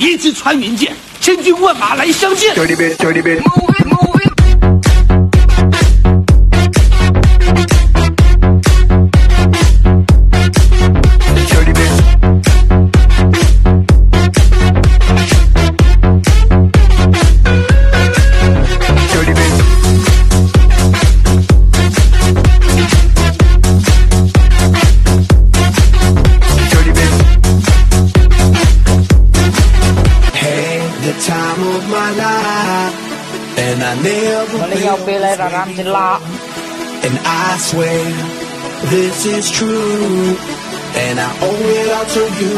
一支穿云箭，千军万马来相见。 And I swear this is true, and I owe it all to you.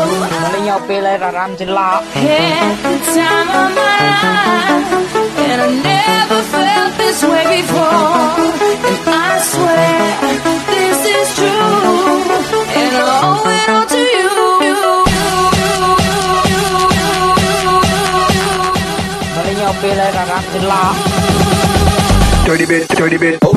Had the time of my life, and I never felt this way before. And I swear this is true, and I owe it all to you. Dirty bit, dirty bit.